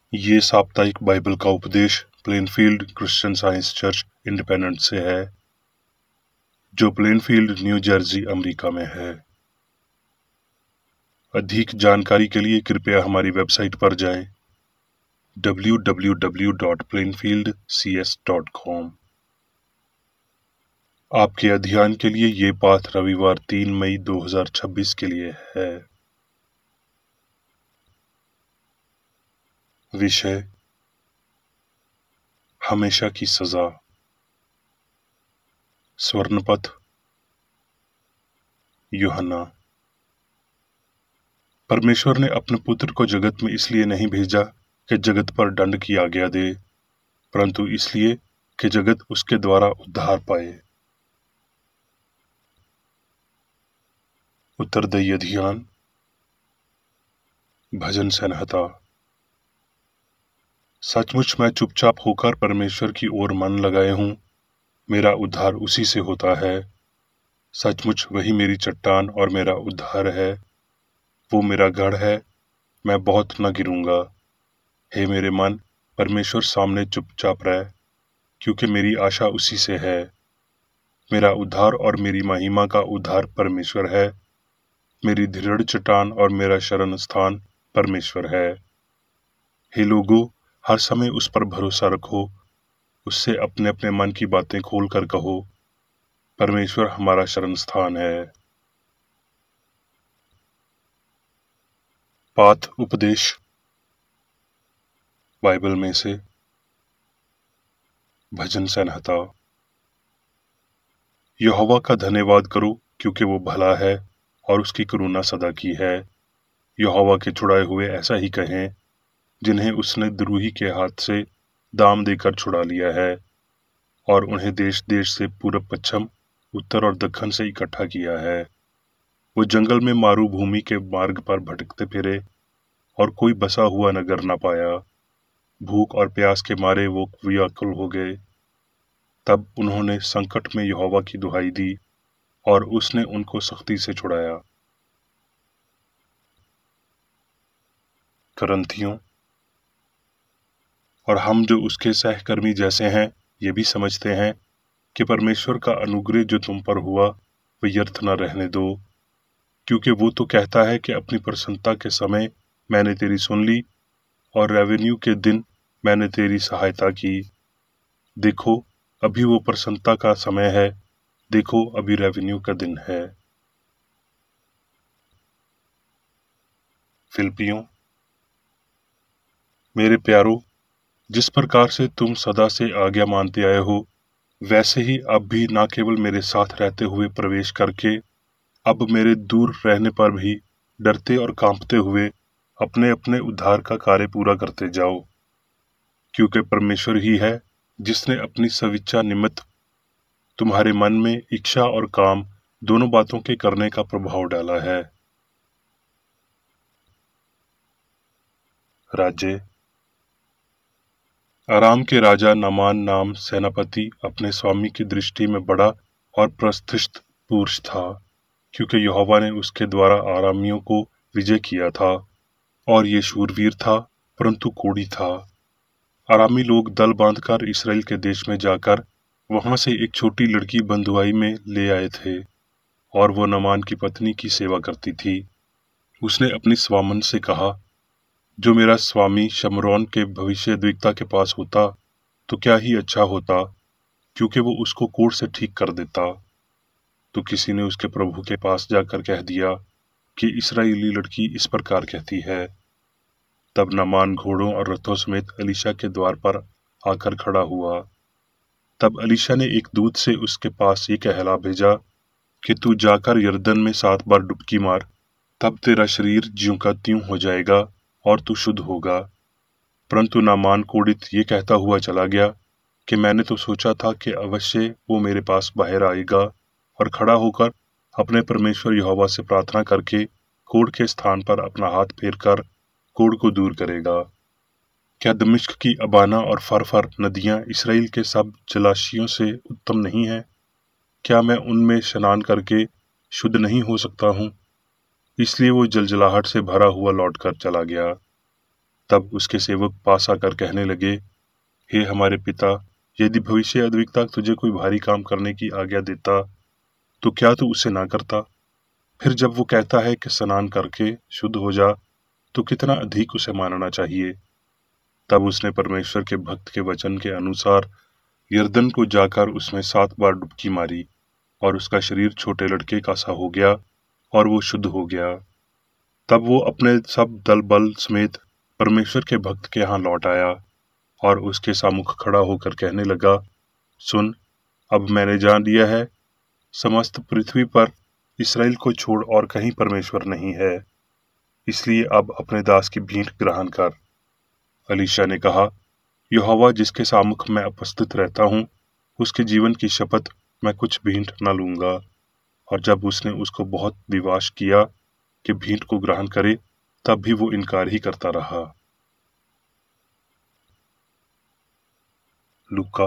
ये साप्ताहिक बाइबल का उपदेश Plainfield Christian Science church independent से है, जो प्लेनफील्ड, न्यू जर्सी, अमेरिका में है। अधिक जानकारी के लिए कृपया हमारी वेबसाइट पर जाएं www.plainfieldcs.com। आपके अध्ययन के लिए ये पाठ रविवार 3 मई 2026 के लिए है। विषय: हमेशा की सजा। स्वर्णपथ यूहन्ना। परमेश्वर ने अपने पुत्र को जगत में इसलिए नहीं भेजा कि जगत पर दंड की आज्ञा दे, परंतु इसलिए कि जगत उसके द्वारा उद्धार पाए। उत्तरदायी अध्ययन। भजन संहिता। सचमुच मैं चुपचाप होकर परमेश्वर की ओर मन लगाए हूँ, मेरा उद्धार उसी से होता है। सचमुच वही मेरी चट्टान और मेरा उद्धार है, वो मेरा गढ़ है, मैं बहुत न गिरूंगा। हे मेरे मन, परमेश्वर सामने चुपचाप रह, क्योंकि मेरी आशा उसी से है। मेरा उद्धार और मेरी महिमा का उद्धार परमेश्वर है, मेरी दृढ़ चट्टान और मेरा शरण स्थान परमेश्वर है। हे लोगों, हर समय उस पर भरोसा रखो, उससे अपने अपने मन की बातें खोल कर कहो, परमेश्वर हमारा शरण स्थान है। पाठ उपदेश बाइबल में से। भजन संहिता। यहोवा का धन्यवाद करो, क्योंकि वो भला है और उसकी करुणा सदा की है। यहोवा के छुड़ाए हुए ऐसा ही कहें, जिन्हें उसने द्रोही के हाथ से दाम देकर छुड़ा लिया है और उन्हें देश देश से पूरब पश्चिम, उत्तर और दक्षिण से इकट्ठा किया है। वो जंगल में मारूभूमि के मार्ग पर भटकते फिरे और कोई बसा हुआ नगर न पाया। भूख और प्यास के मारे वो व्याकुल हो गए। तब उन्होंने संकट में यहोवा की दुहाई दी और उसने उनको सख्ती से छुड़ाया। करंथियों। और हम जो उसके सहकर्मी जैसे हैं, ये भी समझते हैं कि परमेश्वर का अनुग्रह जो तुम पर हुआ वह व्यर्थ न रहने दो, क्योंकि वो तो कहता है कि अपनी प्रसन्नता के समय मैंने तेरी सुन ली और रेवेन्यू के दिन मैंने तेरी सहायता की। देखो, अभी वो प्रसन्नता का समय है, देखो अभी रेवेन्यू का दिन है। फिलिपियों। मेरे प्यारो, जिस प्रकार से तुम सदा से आज्ञा मानते आए हो, वैसे ही अब भी न केवल मेरे साथ रहते हुए प्रवेश करके, अब मेरे दूर रहने पर भी डरते और कांपते हुए अपने अपने उद्धार का कार्य पूरा करते जाओ, क्योंकि परमेश्वर ही है जिसने अपनी स्वेच्छा निमित्त तुम्हारे मन में इच्छा और काम दोनों बातों के करने का प्रभाव डाला है। राज्य। आराम के राजा नामान नाम सेनापति अपने स्वामी की दृष्टि में बड़ा और प्रतिष्ठित पुरुष था, क्योंकि यहोवा ने उसके द्वारा आरामियों को विजय किया था, और ये शूरवीर था परंतु कोढ़ी था। आरामी लोग दल बांधकर इसराइल के देश में जाकर वहां से एक छोटी लड़की बंधुआई में ले आए थे, और वो नामान की पत्नी की सेवा करती थी। उसने अपनी स्वामन से कहा, जो मेरा स्वामी शमरोन के भविष्यद्वक्ता के पास होता तो क्या ही अच्छा होता, क्योंकि वो उसको कोढ़ से ठीक कर देता। तो किसी ने उसके प्रभु के पास जाकर कह दिया कि इस्राएली लड़की इस प्रकार कहती है। तब नामान घोड़ों और रथों समेत अलीशा के द्वार पर आकर खड़ा हुआ। तब अलीशा ने एक दूत से उसके पास ये कहला भेजा कि तू जाकर यरदन में 7 बार डुबकी मार, तब तेरा शरीर ज्यों का त्यों हो जाएगा और तू शुद्ध होगा। परंतु नामान कोढ़ित ये कहता हुआ चला गया कि मैंने तो सोचा था कि अवश्य वो मेरे पास बाहर आएगा और खड़ा होकर अपने परमेश्वर यहोवा से प्रार्थना करके कोढ़ के स्थान पर अपना हाथ फेरकर कोढ़ को दूर करेगा। क्या दमिश्क की अबाना और फरफर नदियां इसराइल के सब जलाशयों से उत्तम नहीं है? क्या मैं उनमें स्नान करके शुद्ध नहीं हो सकता हूँ? इसलिए वो जलजलाहट से भरा हुआ लौटकर चला गया। तब उसके सेवक पास आकर कहने लगे, हे हमारे पिता, यदि भविष्य अद्विकता तुझे कोई भारी काम करने की आज्ञा देता तो क्या तू उसे ना करता? फिर जब वो कहता है कि स्नान करके शुद्ध हो जा, तो कितना अधिक उसे मानना चाहिए। तब उसने परमेश्वर के भक्त के वचन के अनुसार यरदन को जाकर उसमें 7 बार डुबकी मारी और उसका शरीर छोटे लड़के का सा हो गया और वो शुद्ध हो गया। तब वो अपने सब दल बल समेत परमेश्वर के भक्त के यहाँ लौट आया और उसके सामुख खड़ा होकर कहने लगा, सुन, अब मैंने जान लिया है समस्त पृथ्वी पर इसराइल को छोड़ और कहीं परमेश्वर नहीं है, इसलिए अब अपने दास की भीख ग्रहण कर। अलीशा ने कहा, यहोवा जिसके सामुख मैं उपस्थित रहता हूँ, उसके जीवन की शपथ मैं कुछ भीख न लूंगा। और जब उसने उसको बहुत विवाश किया कि भीख को ग्रहण करे, तब भी वो इनकार ही करता रहा। लूका।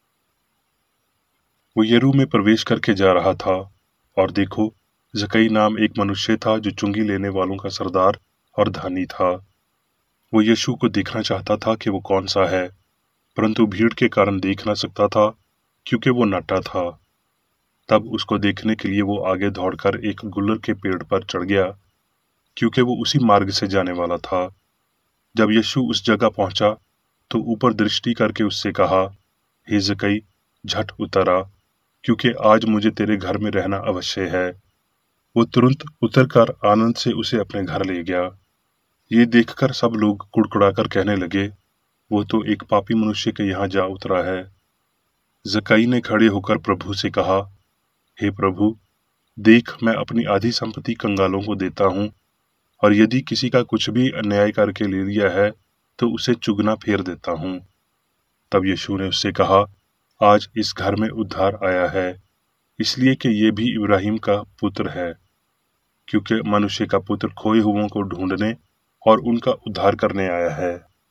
वो यरू में प्रवेश करके जा रहा था, और देखो, जकई नाम एक मनुष्य था जो चुंगी लेने वालों का सरदार और धनी था। वो यीशु को देखना चाहता था कि वो कौन सा है, परंतु भीड़ के कारण देख ना सकता था, क्योंकि वो नटा था। तब उसको देखने के लिए वो आगे दौड़कर एक गुल्लर के पेड़ पर चढ़ गया, क्योंकि वो उसी मार्ग से जाने वाला था। जब यीशु उस जगह पहुंचा तो ऊपर दृष्टि करके उससे कहा, हे जकई, झट उतर आ, क्योंकि आज मुझे तेरे घर में रहना अवश्य है। वो तुरंत उतरकर आनंद से उसे अपने घर ले गया। ये देखकर सब लोग कुड़कुड़ाकर कहने लगे, वो तो एक पापी मनुष्य के यहाँ जा उतरा है। जकई ने खड़े होकर प्रभु से कहा, हे प्रभु, देख, मैं अपनी आधी संपत्ति कंगालों को देता हूँ, और यदि किसी का कुछ भी अन्याय करके ले लिया है तो उसे चुगना फेर देता हूँ। तब यीशु ने उससे कहा, आज इस घर में उद्धार आया है, इसलिए कि ये भी इब्राहिम का पुत्र है, क्योंकि मनुष्य का पुत्र खोए हुओं को ढूंढने और उनका उद्धार करने आया है।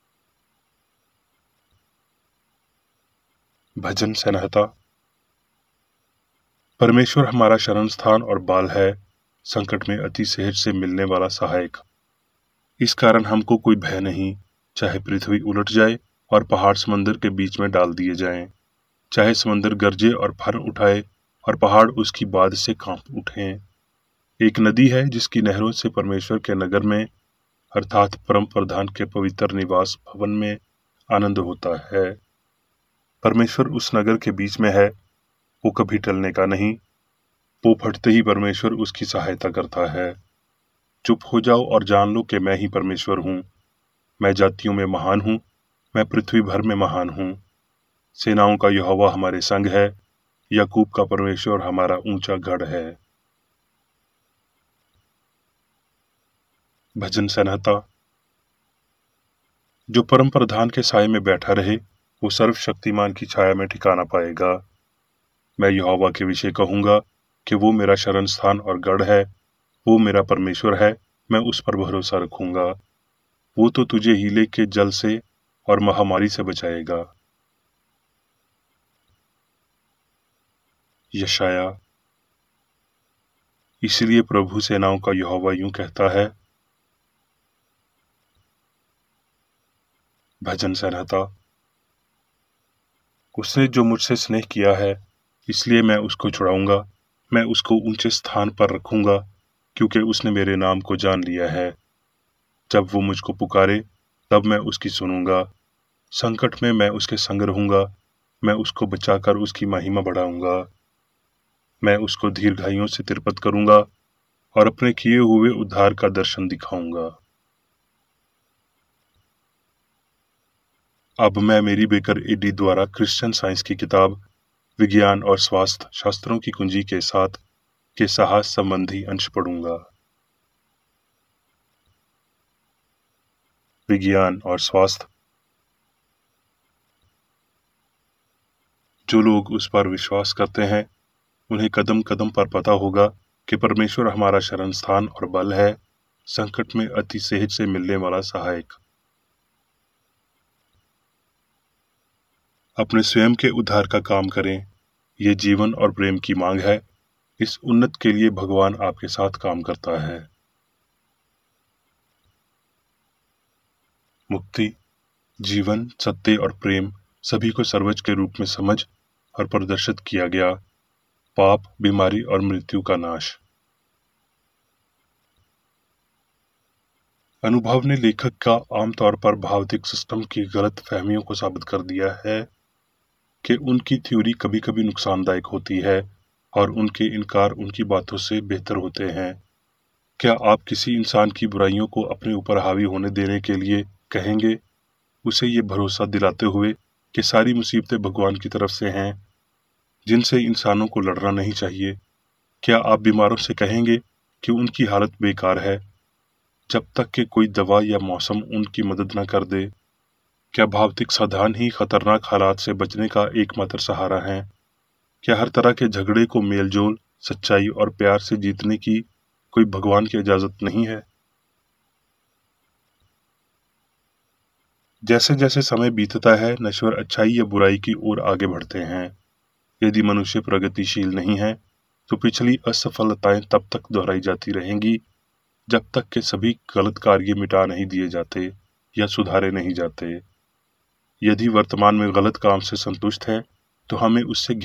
भजन संहिता। परमेश्वर हमारा शरण स्थान और बाल है, संकट में अति सहज से मिलने वाला सहायक। इस कारण हमको कोई भय नहीं, चाहे पृथ्वी उलट जाए और पहाड़ समंदर के बीच में डाल दिए जाएं, चाहे समंदर गरजे और फर उठाए और पहाड़ उसकी बाद से कांप उठें। एक नदी है जिसकी नहरों से परमेश्वर के नगर में, अर्थात परम प्रधान के पवित्र निवास भवन में आनंद होता है। परमेश्वर उस नगर के बीच में है, वो कभी टलने का नहीं। वो फटते ही परमेश्वर उसकी सहायता करता है। चुप हो जाओ और जान लो कि मैं ही परमेश्वर हूँ। मैं जातियों में महान हूँ, मैं पृथ्वी भर में महान हूँ। सेनाओं का यहोवा हमारे संग है, याकूब का परमेश्वर हमारा ऊंचा गढ़ है। भजन संहिता। जो परम प्रधान के साये में बैठा रहे, वो सर्वशक्तिमान की छाया में ठिकाना पाएगा। मैं यहोवा के विषय कहूंगा कि वो मेरा शरण स्थान और गढ़ है, वो मेरा परमेश्वर है, मैं उस पर भरोसा रखूंगा। वो तो तुझे हीले के जल से और महामारी से बचाएगा। यशाया। इसलिए प्रभु सेनाओं का यहोवा यूं कहता है। भजन संहिता। उसने जो मुझसे स्नेह किया है, इसलिए मैं उसको छुड़ाऊंगा। मैं उसको ऊंचे स्थान पर रखूंगा, क्योंकि उसने मेरे नाम को जान लिया है। जब वो मुझको पुकारे, तब मैं उसकी सुनूंगा। संकट में मैं उसके संग रहूंगा, मैं उसको बचाकर उसकी महिमा बढ़ाऊंगा। मैं उसको दीर्घायुओं से तिरपत करूंगा और अपने किए हुए उद्धार का दर्शन दिखाऊंगा। अब मैं मेरी बेकर एडी द्वारा क्रिश्चियन साइंस की किताब विज्ञान और स्वास्थ्य शास्त्रों की कुंजी के साथ के साहस संबंधी अंश पढ़ूंगा। विज्ञान और स्वास्थ्य। जो लोग उस पर विश्वास करते हैं, उन्हें कदम कदम पर पता होगा कि परमेश्वर हमारा शरण स्थान और बल है, संकट में अति सहज से मिलने वाला सहायक। अपने स्वयं के उद्धार का काम करें, ये जीवन और प्रेम की मांग है। इस उन्नत के लिए भगवान आपके साथ काम करता है। मुक्ति, जीवन, सत्य और प्रेम सभी को सर्वोच्च के रूप में समझ और प्रदर्शित किया गया। पाप, बीमारी और मृत्यु का नाश। अनुभव ने लेखक का आमतौर पर भौतिक सिस्टम की गलत फहमियों को साबित कर दिया है कि उनकी थ्योरी कभी कभी नुकसानदायक होती है और उनके इनकार उनकी बातों से बेहतर होते हैं। क्या आप किसी इंसान की बुराइयों को अपने ऊपर हावी होने देने के लिए कहेंगे, उसे ये भरोसा दिलाते हुए कि सारी मुसीबतें भगवान की तरफ से हैं, जिनसे इंसानों को लड़ना नहीं चाहिए? क्या आप बीमारों से कहेंगे कि उनकी हालत बेकार है जब तक कि कोई दवा या मौसम उनकी मदद न कर दे? क्या भौतिक साधन ही खतरनाक हालात से बचने का एकमात्र सहारा है? क्या हर तरह के झगड़े को मेलजोल, सच्चाई और प्यार से जीतने की कोई भगवान की इजाजत नहीं है? जैसे जैसे समय बीतता है, नश्वर अच्छाई या बुराई की ओर आगे बढ़ते हैं। यदि मनुष्य प्रगतिशील नहीं है तो पिछली असफलताएं तब तक दोहराई जाती रहेंगी जब तक कि सभी गलत कार्य मिटा नहीं दिए जाते या सुधारे नहीं जाते। यदि वर्तमान में गलत काम से संतुष्ट है तो हमें उससे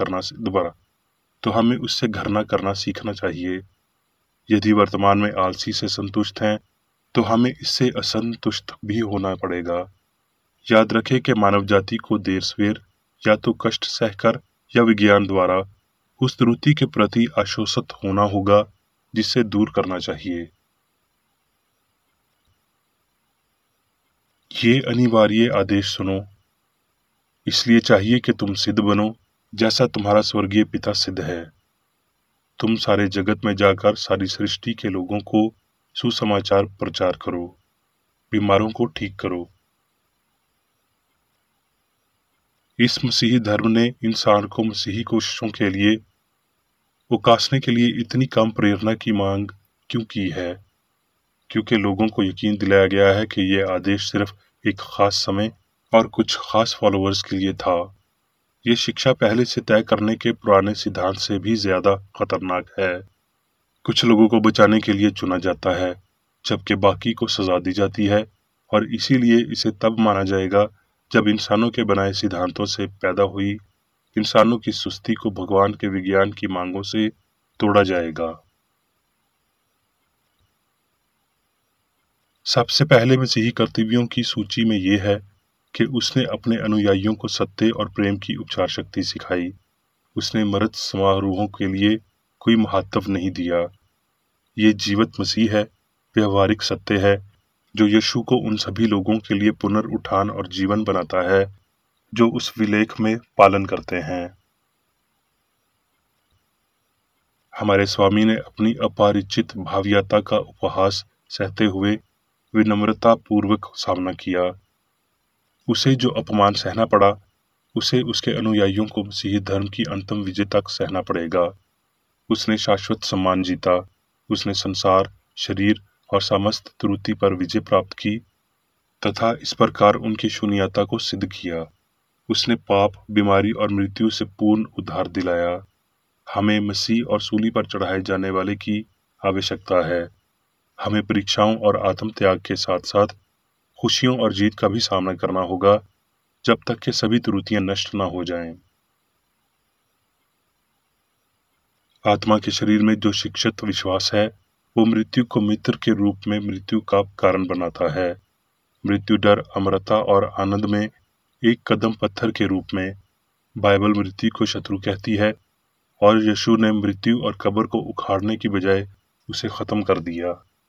घृणा करना सीखना चाहिए। यदि वर्तमान में आलसी से संतुष्ट हैं तो हमें इससे असंतुष्ट भी होना पड़ेगा। याद रखें कि मानव जाति को देर सवेर या तो कष्ट सहकर या विज्ञान द्वारा उस त्रुटि के प्रति आश्वस्त होना होगा जिससे दूर करना चाहिए। ये अनिवार्य आदेश सुनो, इसलिए चाहिए कि तुम सिद्ध बनो जैसा तुम्हारा स्वर्गीय पिता सिद्ध है। तुम सारे जगत में जाकर सारी सृष्टि के लोगों को सुसमाचार प्रचार करो, बीमारों को ठीक करो। इस मसीही धर्म ने इंसान को मसीही कोशिशों के लिए उकासने के लिए इतनी कम प्रेरणा की मांग क्यों की है? क्योंकि लोगों को यकीन दिलाया गया है कि ये आदेश सिर्फ एक खास समय और कुछ खास फॉलोअर्स के लिए था। ये शिक्षा पहले से तय करने के पुराने सिद्धांत से भी ज्यादा खतरनाक है। कुछ लोगों को बचाने के लिए चुना जाता है जबकि बाकी को सजा दी जाती है, और इसीलिए इसे तब माना जाएगा जब इंसानों के बनाए सिद्धांतों से पैदा हुई इंसानों की सुस्ती को भगवान के विज्ञान की मांगों से तोड़ा जाएगा। सबसे पहले मसीही कर्तव्यों की सूची में ये है कि उसने अपने अनुयायियों को सत्य और प्रेम की उपचार शक्ति सिखाई। उसने मृत समारोहों के लिए कोई महत्व नहीं दिया। ये जीवित मसीह है, व्यवहारिक सत्य है, जो यीशु को उन सभी लोगों के लिए पुनरुत्थान और जीवन बनाता है जो उस विलेख में पालन करते हैं। हमारे स्वामी ने अपनी अपरिचित भाव्यता का उपहास सहते हुए विनम्रता पूर्वक सामना किया। उसे जो अपमान सहना पड़ा, उसे उसके अनुयायियों को मसीही धर्म की अंतिम विजय तक सहना पड़ेगा। उसने शाश्वत सम्मान जीता। उसने संसार, शरीर और समस्त त्रुटि पर विजय प्राप्त की तथा इस प्रकार उनकी शून्यता को सिद्ध किया। उसने पाप, बीमारी और मृत्यु से पूर्ण उद्धार दिलाया। हमें मसीह और सूली पर चढ़ाए जाने वाले की आवश्यकता है। हमें परीक्षाओं और आत्म त्याग के साथ साथ खुशियों और जीत का भी सामना करना होगा जब तक कि सभी त्रुटियां नष्ट न हो जाएं। आत्मा के शरीर में जो शिक्षित विश्वास है वो मृत्यु को मित्र के रूप में मृत्यु का कारण बनाता है। मृत्यु, डर, अमरता और आनंद में एक कदम पत्थर के रूप में बाइबल मृत्यु को शत्रु कहती है, और यीशु ने मृत्यु और कब्र को उखाड़ने की बजाय उसे खत्म कर दिया।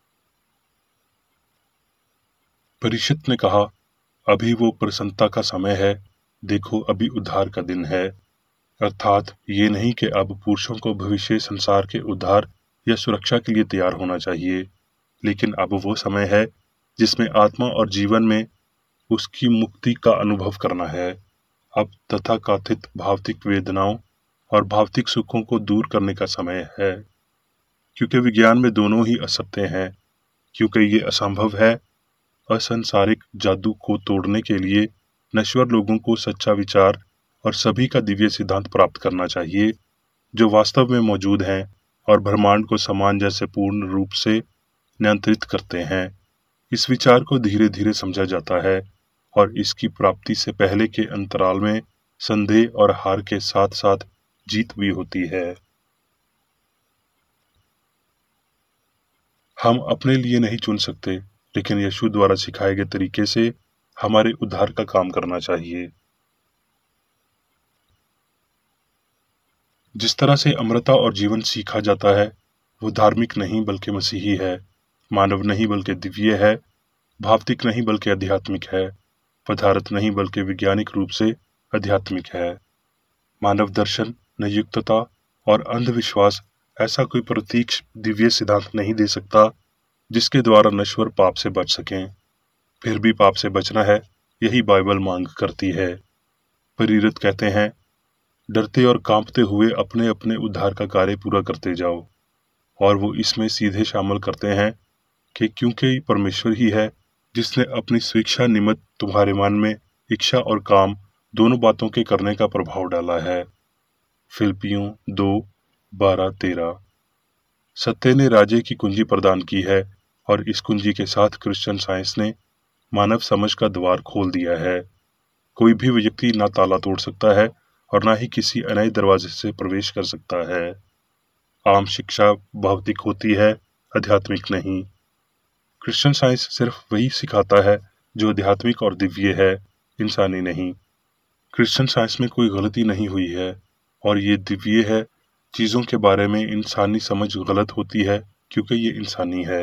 परिषद ने कहा, अभी वो प्रसन्नता का समय है, देखो अभी उद्धार का दिन है। अर्थात ये नहीं कि अब पुरुषों को भविष्य संसार के उद्धार या सुरक्षा के लिए तैयार होना चाहिए, लेकिन अब वो समय है जिसमें आत्मा और जीवन में उसकी मुक्ति का अनुभव करना है। अब तथाकथित भौतिक वेदनाओं और भौतिक सुखों को दूर करने का समय है, क्योंकि विज्ञान में दोनों ही असत्य हैं। क्योंकि ये असंभव है, असंसारिक जादू को तोड़ने के लिए नश्वर लोगों को सच्चा विचार और सभी का दिव्य सिद्धांत प्राप्त करना चाहिए जो वास्तव में मौजूद हैं और ब्रह्मांड को समान जैसे पूर्ण रूप से नियंत्रित करते हैं। इस विचार को धीरे धीरे समझा जाता है और इसकी प्राप्ति से पहले के अंतराल में संदेह और हार के साथ साथ जीत भी होती है। हम अपने लिए नहीं चुन सकते, लेकिन यीशु द्वारा सिखाए गए तरीके से हमारे उद्धार का काम करना चाहिए। जिस तरह से अमरता और जीवन सीखा जाता है, वो धार्मिक नहीं बल्कि मसीही है, मानव नहीं बल्कि दिव्य है, भावतिक नहीं बल्कि आध्यात्मिक है, पदार्थ नहीं बल्कि वैज्ञानिक रूप से आध्यात्मिक है। मानव दर्शन, नियुक्तता और अंधविश्वास ऐसा कोई प्रतीक्ष दिव्य सिद्धांत नहीं दे सकता जिसके द्वारा नश्वर पाप से बच सकें। फिर भी पाप से बचना है, यही बाइबल मांग करती है। प्रेरित कहते हैं, डरते और कांपते हुए अपने अपने उद्धार का कार्य पूरा करते जाओ, और वो इसमें सीधे शामिल करते हैं कि क्योंकि परमेश्वर ही है जिसने अपनी स्वेच्छा निमित्त तुम्हारे मन में इच्छा और काम दोनों बातों के करने का प्रभाव डाला है। फिलिपियों 2:12-13। सत्य ने राजे की कुंजी प्रदान की है और इस कुंजी के साथ क्रिश्चियन साइंस ने मानव समझ का द्वार खोल दिया है। कोई भी व्यक्ति ना ताला तोड़ सकता है और ना ही किसी अनय दरवाजे से प्रवेश कर सकता है। आम शिक्षा भौतिक होती है, आध्यात्मिक नहीं। क्रिश्चियन साइंस सिर्फ वही सिखाता है जो आध्यात्मिक और दिव्य है, इंसानी नहीं। क्रिश्चियन साइंस में कोई गलती नहीं हुई है और ये दिव्य है। चीजों के बारे में इंसानी समझ गलत होती है क्योंकि ये इंसानी है।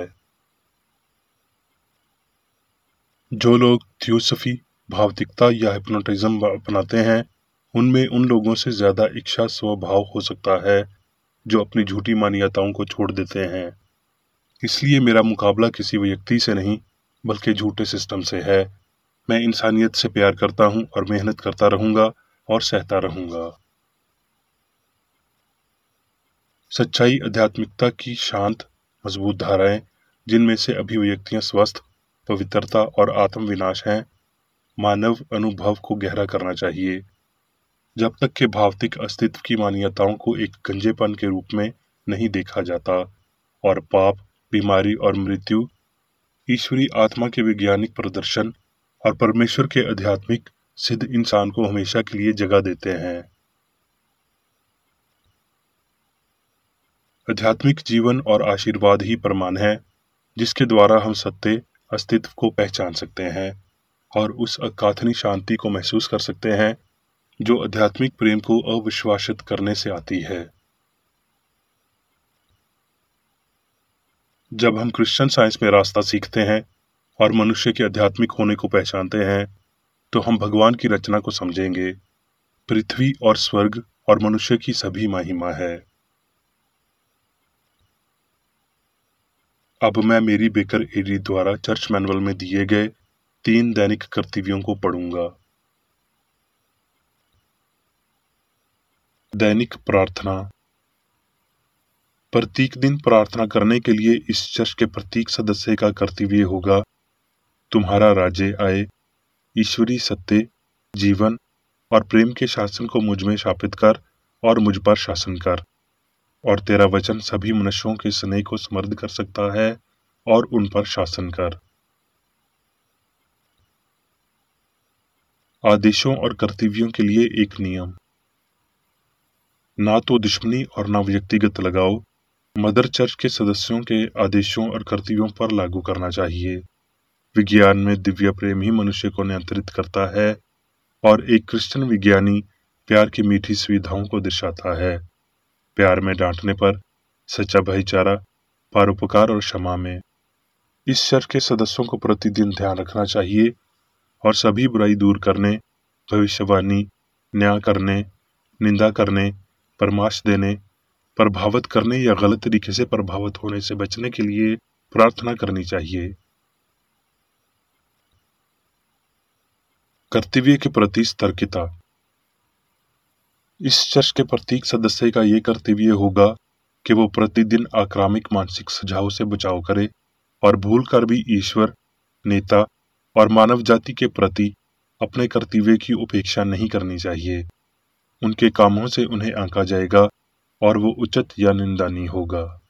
जो लोग थियोसफी, भावतिकता या हिप्नोटिज्म अपनाते हैं, उनमें उन लोगों से ज्यादा इच्छा स्वभाव हो सकता है जो अपनी झूठी मान्यताओं को छोड़ देते हैं। इसलिए मेरा मुकाबला किसी व्यक्ति से नहीं बल्कि झूठे सिस्टम से है। मैं इंसानियत से प्यार करता हूं और मेहनत करता रहूंगा और सहता रहूंगा। सच्चाई आध्यात्मिकता की शांत, मजबूत धाराएं, जिनमें से अभिव्यक्तियां स्वस्थ, पवित्रता और आत्मविनाश हैं, मानव अनुभव को गहरा करना चाहिए। जब तक कि भावतिक अस्तित्व की मान्यताओं को एक गंजेपन के रूप में नहीं देखा जाता और पाप, बीमारी और मृत्यु ईश्वरी आत्मा के वैज्ञानिक प्रदर्शन और परमेश्वर के आध्यात्मिक सिद्ध इंसान को हमेशा के लिए जगह देते हैं। आध्यात्मिक जीवन और आशीर्वाद ही प्रमाण है जिसके द्वारा हम सत्य अस्तित्व को पहचान सकते हैं और उस अकाथनी शांति को महसूस कर सकते हैं जो आध्यात्मिक प्रेम को अविश्वासित करने से आती है। जब हम क्रिश्चियन साइंस में रास्ता सीखते हैं और मनुष्य के आध्यात्मिक होने को पहचानते हैं, तो हम भगवान की रचना को समझेंगे। पृथ्वी और स्वर्ग और मनुष्य की सभी महिमा है। अब मैं मेरी बेकर एडी द्वारा चर्च मैनुअल में दिए गए 3 दैनिक कर्तव्यों को पढ़ूंगा। दैनिक प्रार्थना। प्रत्येक दिन प्रार्थना करने के लिए इस चर्च के प्रत्येक सदस्य का कर्तव्य होगा, तुम्हारा राज्य आए, ईश्वरी सत्य, जीवन और प्रेम के शासन को मुझ में स्थापित कर और मुझ पर शासन कर, और तेरा वचन सभी मनुष्यों के स्नेह को समृद्ध कर सकता है और उन पर शासन कर। आदेशों और कर्तव्यों के लिए एक नियम। ना तो दुश्मनी और ना व्यक्तिगत लगाओ। मदर चर्च के सदस्यों के आदेशों और कर्तव्यों पर लागू करना चाहिए। विज्ञान में दिव्य प्रेम ही मनुष्य को नियंत्रित करता है और एक क्रिश्चियन विज्ञानी प्यार की मीठी सुविधाओं को दर्शाता है। प्यार में डांटने पर, सच्चा भाईचारा, परोपकार और क्षमा में। इस चर्च के सदस्यों को प्रतिदिन ध्यान रखना चाहिए और सभी बुराई दूर करने, भविष्यवाणी, न्याय करने, निंदा करने, परामर्श देने, प्रभावित करने या गलत तरीके से प्रभावित होने से बचने के लिए प्रार्थना करनी चाहिए। कर्तव्य के प्रति सतर्कता। इस चर्च के प्रत्येक सदस्य का ये कर्तव्य होगा कि वो प्रतिदिन आक्रामक मानसिक सुझाव से बचाव करे और भूल कर भी ईश्वर, नेता और मानव जाति के प्रति अपने कर्तव्य की उपेक्षा नहीं करनी चाहिए। उनके कामों से उन्हें आंका जाएगा और वो उचित या निंदनीय होगा।